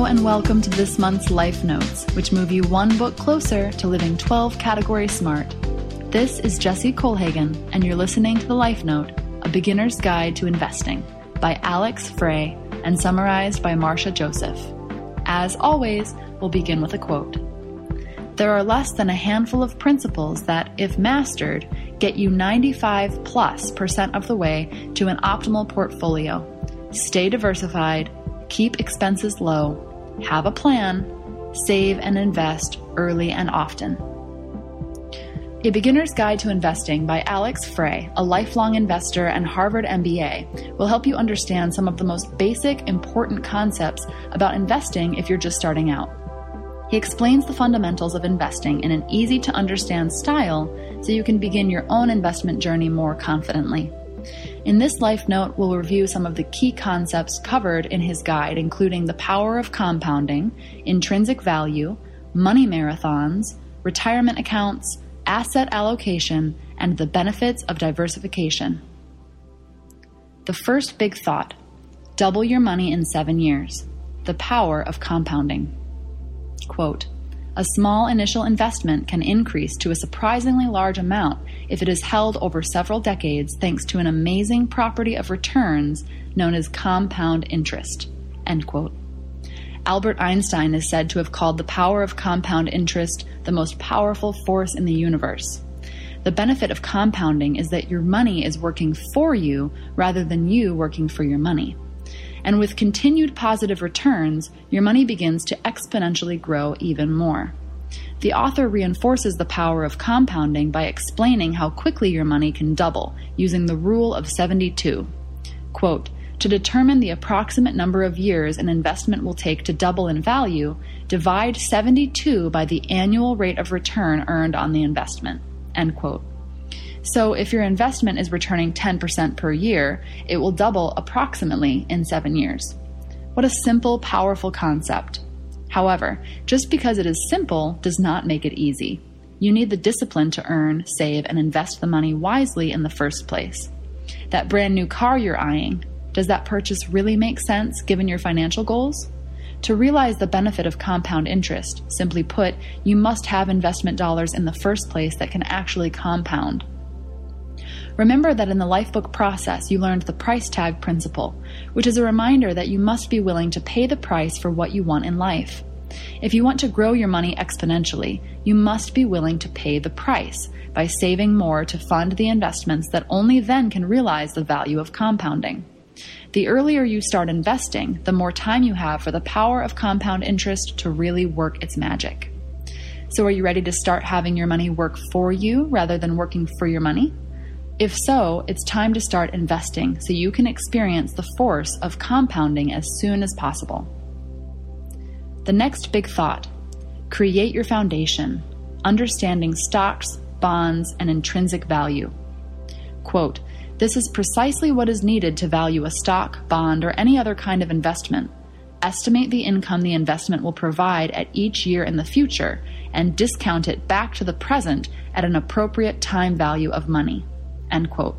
and welcome to this month's Life Notes, which move you one book closer to living 12 category smart. This is Jessie Kohlhagen, and you're listening to The Life Note, A Beginner's Guide to Investing by Alex Frey and summarized by Marcia Joseph. As always, we'll begin with a quote. There are less than a handful of principles that, if mastered, get you 95+% of the way to an optimal portfolio. Stay diversified, keep expenses low, have a plan, save and invest early and often. A Beginner's Guide to Investing by Alex Frey, a lifelong investor and Harvard MBA, will help you understand some of the most basic, important concepts about investing if you're just starting out. He explains the fundamentals of investing in an easy-to-understand style so you can begin your own investment journey more confidently. In this Life Note, we'll review some of the key concepts covered in his guide, including the power of compounding, intrinsic value, money marathons, retirement accounts, asset allocation, and the benefits of diversification. The first big thought: double your money in 7 years. The power of compounding. Quote, a small initial investment can increase to a surprisingly large amount if it is held over several decades thanks to an amazing property of returns known as compound interest. End quote. Albert Einstein is said to have called the power of compound interest the most powerful force in the universe. The benefit of compounding is that your money is working for you rather than you working for your money. And with continued positive returns, your money begins to exponentially grow even more. The author reinforces the power of compounding by explaining how quickly your money can double using the rule of 72. Quote, to determine the approximate number of years an investment will take to double in value, divide 72 by the annual rate of return earned on the investment. End quote. So if your investment is returning 10% per year, it will double approximately in 7 years. What a simple, powerful concept. However, just because it is simple does not make it easy. You need the discipline to earn, save, and invest the money wisely in the first place. That brand new car you're eyeing, does that purchase really make sense given your financial goals? To realize the benefit of compound interest, simply put, you must have investment dollars in the first place that can actually compound. Remember that in the Lifebook process, you learned the price tag principle, which is a reminder that you must be willing to pay the price for what you want in life. If you want to grow your money exponentially, you must be willing to pay the price by saving more to fund the investments that only then can realize the value of compounding. The earlier you start investing, the more time you have for the power of compound interest to really work its magic. So are you ready to start having your money work for you rather than working for your money? If so, it's time to start investing so you can experience the force of compounding as soon as possible. The next big thought: create your foundation, understanding stocks, bonds, and intrinsic value. Quote, this is precisely what is needed to value a stock, bond, or any other kind of investment. Estimate the income the investment will provide at each year in the future and discount it back to the present at an appropriate time value of money. End quote.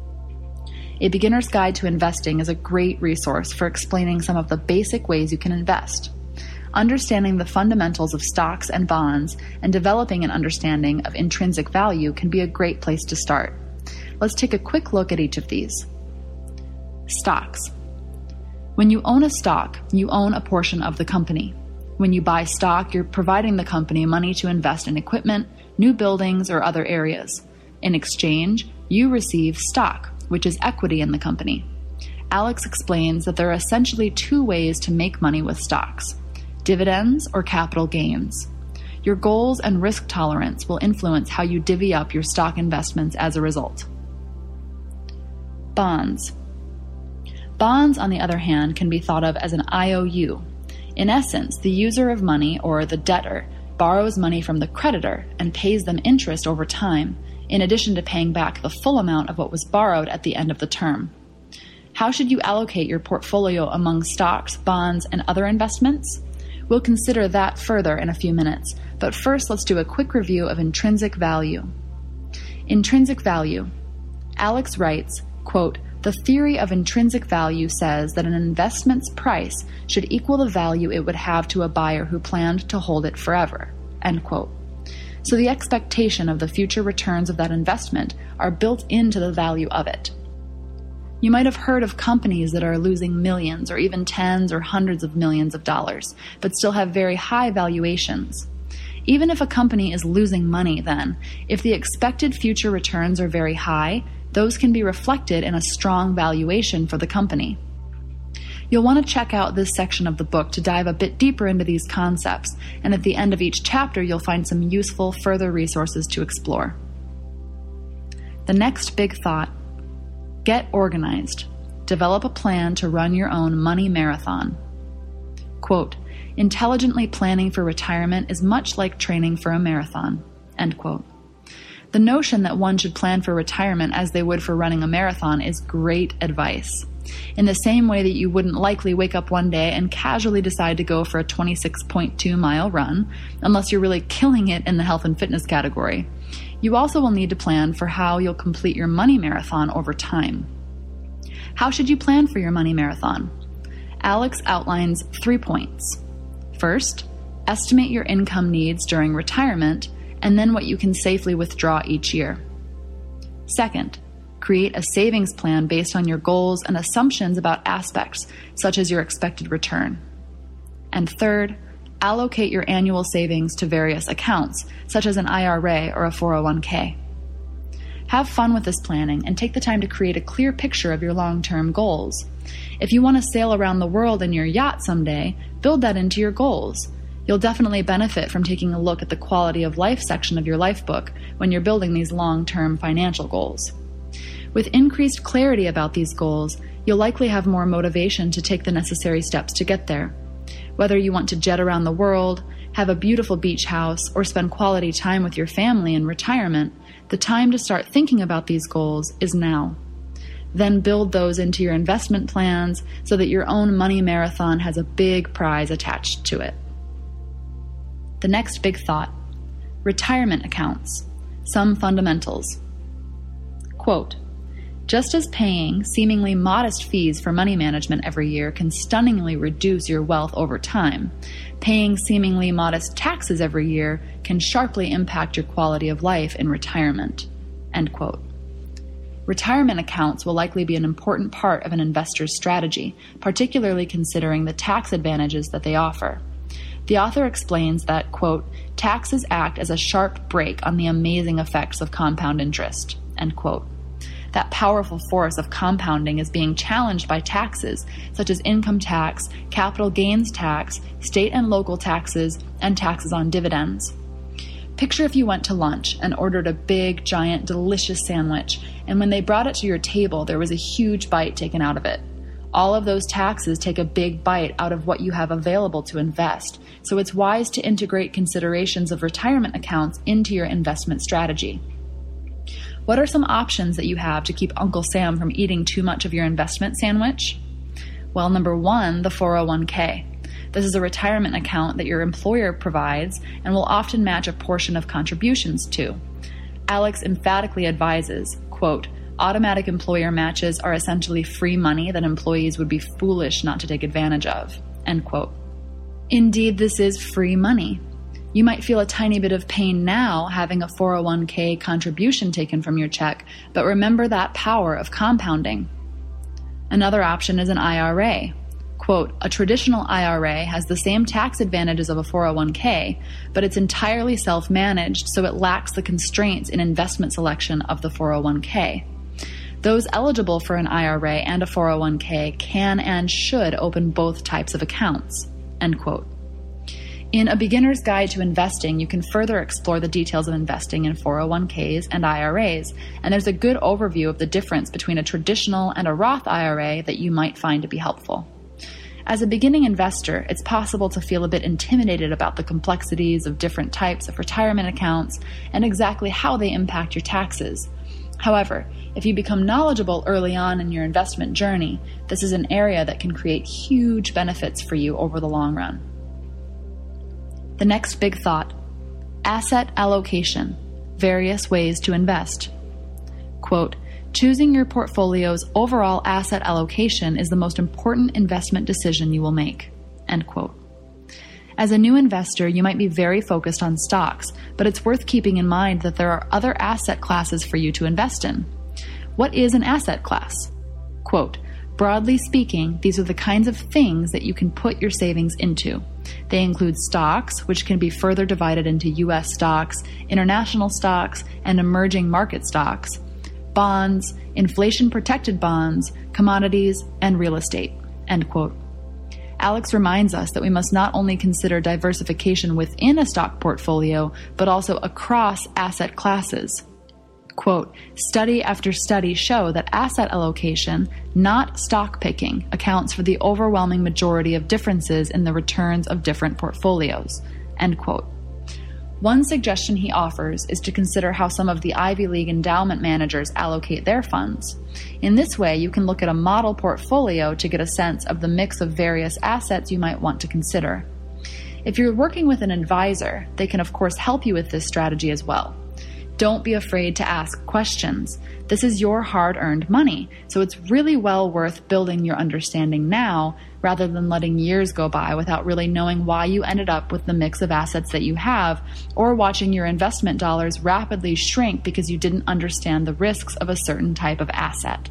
A Beginner's Guide to Investing is a great resource for explaining some of the basic ways you can invest. Understanding the fundamentals of stocks and bonds and developing an understanding of intrinsic value can be a great place to start. Let's take a quick look at each of these. Stocks. When you own a stock, you own a portion of the company. When you buy stock, you're providing the company money to invest in equipment, new buildings, or other areas. In exchange, you receive stock, which is equity in the company. Alex explains that there are essentially two ways to make money with stocks: dividends or capital gains. Your goals and risk tolerance will influence how you divvy up your stock investments as a result. Bonds. Bonds, on the other hand, can be thought of as an IOU. In essence, the user of money, or the debtor, borrows money from the creditor and pays them interest over time, in addition to paying back the full amount of what was borrowed at the end of the term. How should you allocate your portfolio among stocks, bonds, and other investments? We'll consider that further in a few minutes, but first let's do a quick review of intrinsic value. Intrinsic value. Alex writes, quote, The theory of intrinsic value says that an investment's price should equal the value it would have to a buyer who planned to hold it forever." End quote. So the expectation of the future returns of that investment are built into the value of it. You might have heard of companies that are losing millions or even tens or hundreds of millions of dollars, but still have very high valuations. Even if a company is losing money then, if the expected future returns are very high, those can be reflected in a strong valuation for the company. You'll want to check out this section of the book to dive a bit deeper into these concepts, and at the end of each chapter you'll find some useful further resources to explore. The next big thought: get organized. Develop a plan to run your own money marathon. Quote, "Intelligently planning for retirement is much like training for a marathon." End quote. The notion that one should plan for retirement as they would for running a marathon is great advice. In the same way that you wouldn't likely wake up one day and casually decide to go for a 26.2-mile run, unless you're really killing it in the health and fitness category, you also will need to plan for how you'll complete your money marathon over time. How should you plan for your money marathon? Alex outlines 3 points. First, estimate your income needs during retirement and then what you can safely withdraw each year. Second, create a savings plan based on your goals and assumptions about aspects such as your expected return. And third, allocate your annual savings to various accounts, such as an IRA or a 401k. Have fun with this planning and take the time to create a clear picture of your long-term goals. If you want to sail around the world in your yacht someday, build that into your goals. You'll definitely benefit from taking a look at the quality of life section of your life book when you're building these long-term financial goals. With increased clarity about these goals, you'll likely have more motivation to take the necessary steps to get there. Whether you want to jet around the world, have a beautiful beach house, or spend quality time with your family in retirement, the time to start thinking about these goals is now. Then build those into your investment plans so that your own money marathon has a big prize attached to it. The next big thought: retirement accounts. Some fundamentals. Quote, "Just as paying seemingly modest fees for money management every year can stunningly reduce your wealth over time, paying seemingly modest taxes every year can sharply impact your quality of life in retirement." End quote. Retirement accounts will likely be an important part of an investor's strategy, particularly considering the tax advantages that they offer. The author explains that, quote, "taxes act as a sharp brake on the amazing effects of compound interest," end quote. That powerful force of compounding is being challenged by taxes such as income tax, capital gains tax, state and local taxes, and taxes on dividends. Picture if you went to lunch and ordered a big, giant, delicious sandwich, and when they brought it to your table, there was a huge bite taken out of it. All of those taxes take a big bite out of what you have available to invest, so it's wise to integrate considerations of retirement accounts into your investment strategy. What are some options that you have to keep Uncle Sam from eating too much of your investment sandwich? Well, number one, the 401k. This is a retirement account that your employer provides and will often match a portion of contributions to. Alex emphatically advises, quote, "Automatic employer matches are essentially free money that employees would be foolish not to take advantage of," end quote. Indeed, this is free money. You might feel a tiny bit of pain now having a 401k contribution taken from your check, but remember that power of compounding. Another option is an IRA. Quote, "A traditional IRA has the same tax advantages of a 401k, but it's entirely self-managed, so it lacks the constraints in investment selection of the 401k. Those eligible for an IRA and a 401k can and should open both types of accounts," end quote. In A Beginner's Guide to Investing, you can further explore the details of investing in 401ks and IRAs, and there's a good overview of the difference between a traditional and a Roth IRA that you might find to be helpful. As a beginning investor, it's possible to feel a bit intimidated about the complexities of different types of retirement accounts and exactly how they impact your taxes. However, if you become knowledgeable early on in your investment journey, this is an area that can create huge benefits for you over the long run. The next big thought: asset allocation, various ways to invest. Quote, choosing your portfolio's overall asset allocation is the most important investment decision you will make." End quote. As a new investor, you might be very focused on stocks, but it's worth keeping in mind that there are other asset classes for you to invest in. What is an asset class? Quote, "Broadly speaking, these are the kinds of things that you can put your savings into. They include stocks, which can be further divided into U.S. stocks, international stocks, and emerging market stocks, bonds, inflation-protected bonds, commodities, and real estate." End quote. Alex reminds us that we must not only consider diversification within a stock portfolio, but also across asset classes. Quote, "Study after study show that asset allocation, not stock picking, accounts for the overwhelming majority of differences in the returns of different portfolios." End quote. One suggestion he offers is to consider how some of the Ivy League endowment managers allocate their funds. In this way, you can look at a model portfolio to get a sense of the mix of various assets you might want to consider. If you're working with an advisor, they can of course help you with this strategy as well. Don't be afraid to ask questions. This is your hard-earned money, so it's really well worth building your understanding now rather than letting years go by without really knowing why you ended up with the mix of assets that you have, or watching your investment dollars rapidly shrink because you didn't understand the risks of a certain type of asset.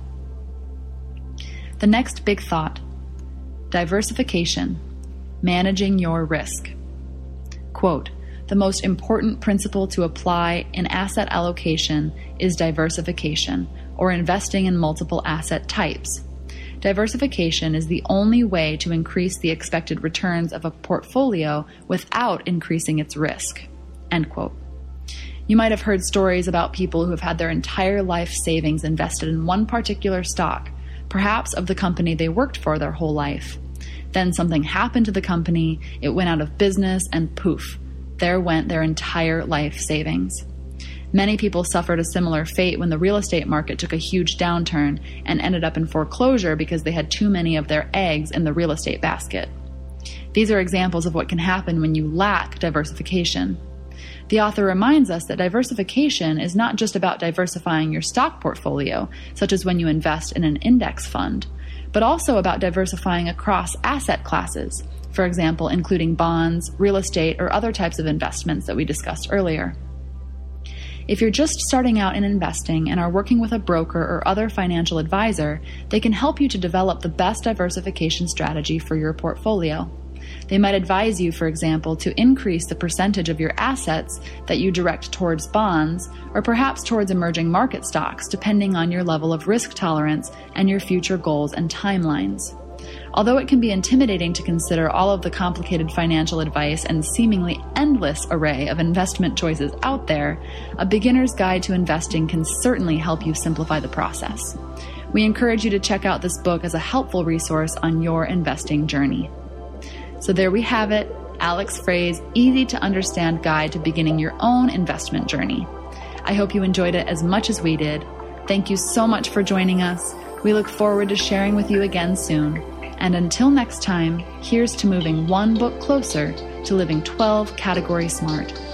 The next big thought: diversification, managing your risk. Quote, "The most important principle to apply in asset allocation is diversification, or investing in multiple asset types. Diversification is the only way to increase the expected returns of a portfolio without increasing its risk." End quote. You might have heard stories about people who have had their entire life savings invested in one particular stock, perhaps of the company they worked for their whole life. Then something happened to the company, it went out of business, and poof, there went their entire life savings. Many people suffered a similar fate when the real estate market took a huge downturn and ended up in foreclosure because they had too many of their eggs in the real estate basket. These are examples of what can happen when you lack diversification. The author reminds us that diversification is not just about diversifying your stock portfolio, such as when you invest in an index fund, but also about diversifying across asset classes, for example, including bonds, real estate, or other types of investments that we discussed earlier. If you're just starting out in investing and are working with a broker or other financial advisor, they can help you to develop the best diversification strategy for your portfolio. They might advise you, for example, to increase the percentage of your assets that you direct towards bonds, or perhaps towards emerging market stocks, depending on your level of risk tolerance and your future goals and timelines. Although it can be intimidating to consider all of the complicated financial advice and seemingly endless array of investment choices out there, A Beginner's Guide to Investing can certainly help you simplify the process. We encourage you to check out this book as a helpful resource on your investing journey. So there we have it, Alex Frey's easy-to-understand guide to beginning your own investment journey. I hope you enjoyed it as much as we did. Thank you so much for joining us. We look forward to sharing with you again soon. And until next time, here's to moving one book closer to living 12 category smart.